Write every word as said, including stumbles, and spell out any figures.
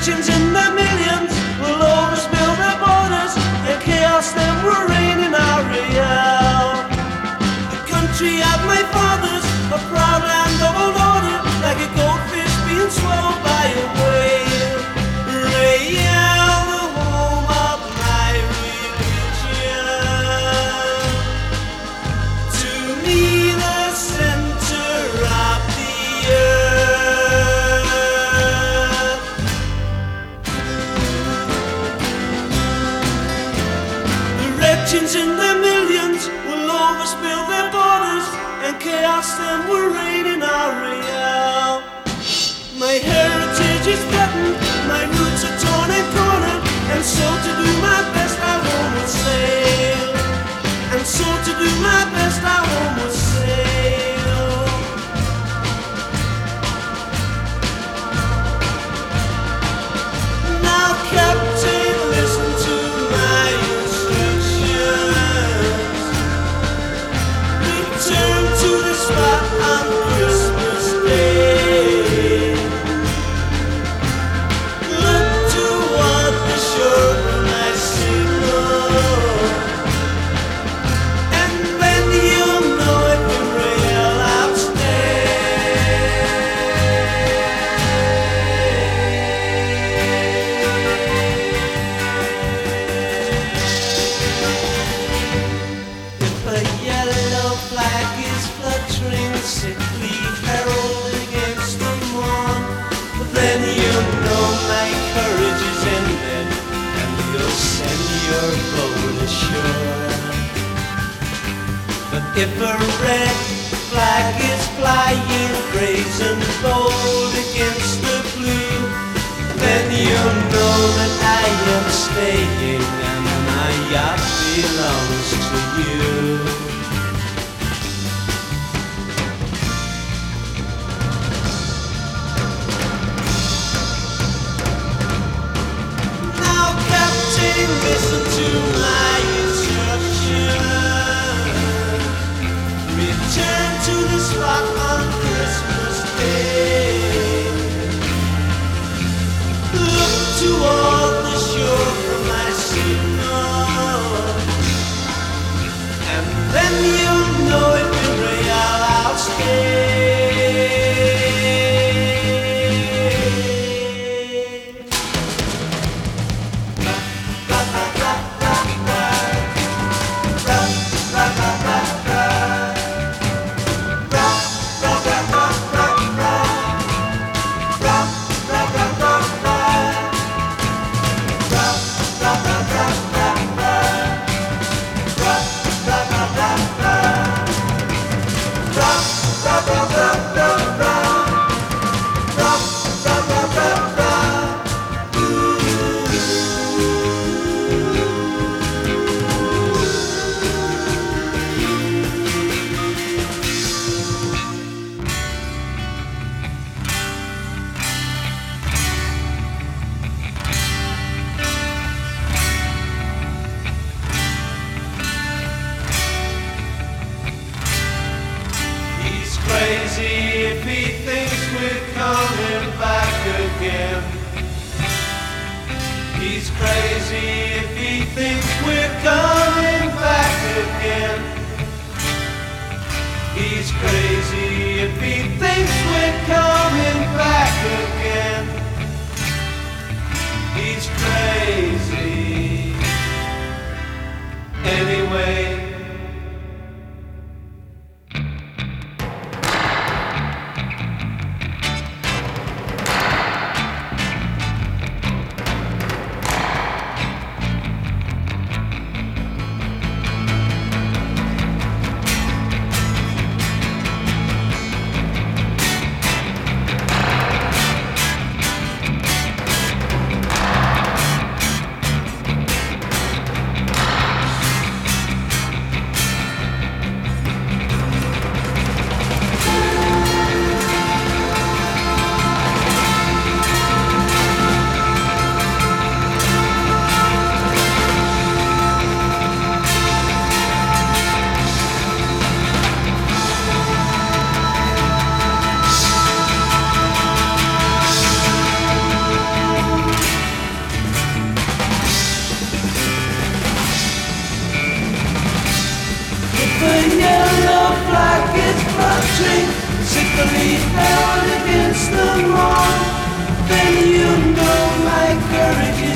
Urchins in their millions will overspill their borders, and chaos then will reign in our real. The country of my fathers, a proud land of old order, like a goldfish being swallowed by a whale. Real, the home of my religion. To me, the center of the earth. The wretches in their millions will overspill their borders, and chaos then will reign in our real. My heritage is threatened, my roots are torn and cornered, and so to do my best I homeward sail. And so to do my best I homeward sail. Now Captain, listen to my instructions. Return to the spot on Christmas Day. Look toward the shore for my signal, and then you'll know if you're real If a yellow flag is fluttering, sickly herald against the morn, then you'll know my courage is ended, and you'll send your boat ashore. But if a red flag is flying, brazen bold against the blue, then you'll know that I am staying, and my yacht belongs to you. Now, Captain, listen to my instructions. Return to the spot on Christmas Day. Look toward the shore for my signal, and then you'll know if in real I'll stay. Crazy if he thinks we're coming back again. He's crazy if he thinks we're coming back again. He's crazy if he thinks we're coming back again. He's crazy anyway. the yellow flag is flashing, sickly held against the wall, then you know my courage is